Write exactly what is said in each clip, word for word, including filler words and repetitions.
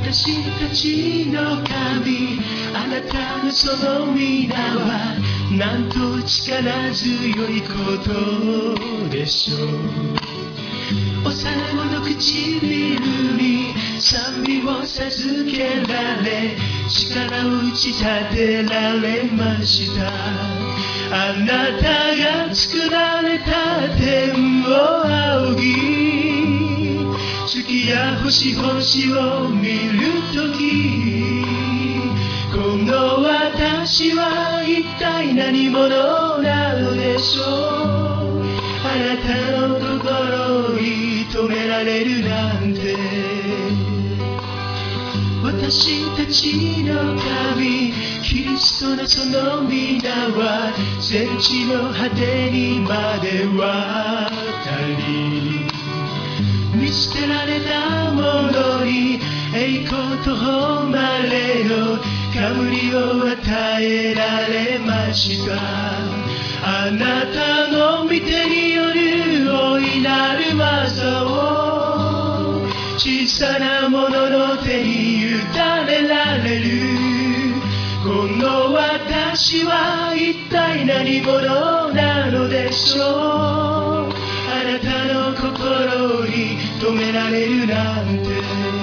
私たちの神、あなたのその皆はなんと力強いことでしょう。幼子の唇に賛美を授けられ、力を打ち立てられました。あなたが作られた天を仰ぎ、月や星々を見るとき、この私は一体何者なのでしょう。あなたの心に止められるなんて。私たちの神、キリストのその皆は全地の果てにまで渡り、見捨てられた者に栄光と誉れの冠を与えられました。あなたの御手による大いなる技を小さな者の手に委ねられる。この私は一体何者なのでしょう。あなたの心に止められるなんて。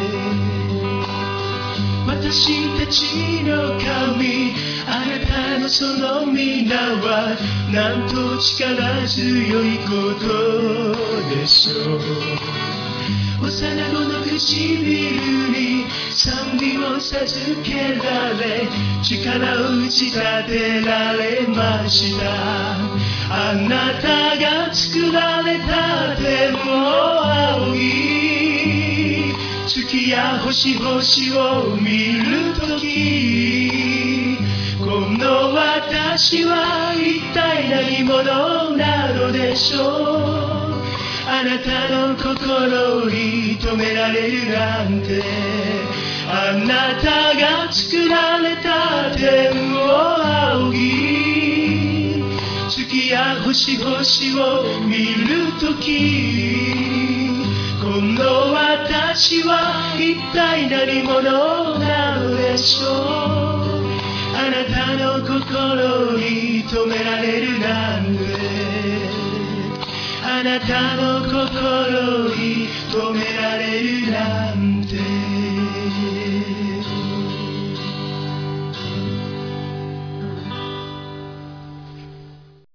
私たちの神、あなたのその皆はなんと力強いことでしょう。幼子の唇に賛美を授けられ、力を打ち立てられました。あなたが作られた天を仰ぎ、月や星々を見るとき、この私は一体何者なのでしょう。あなたの心に止められるなんて。あなたが作られた天を仰ぎ、月や星々を見るとき、この私は一体何者なのでしょう。あなたの心に止められるなんて。あなたの心に止められるなんて。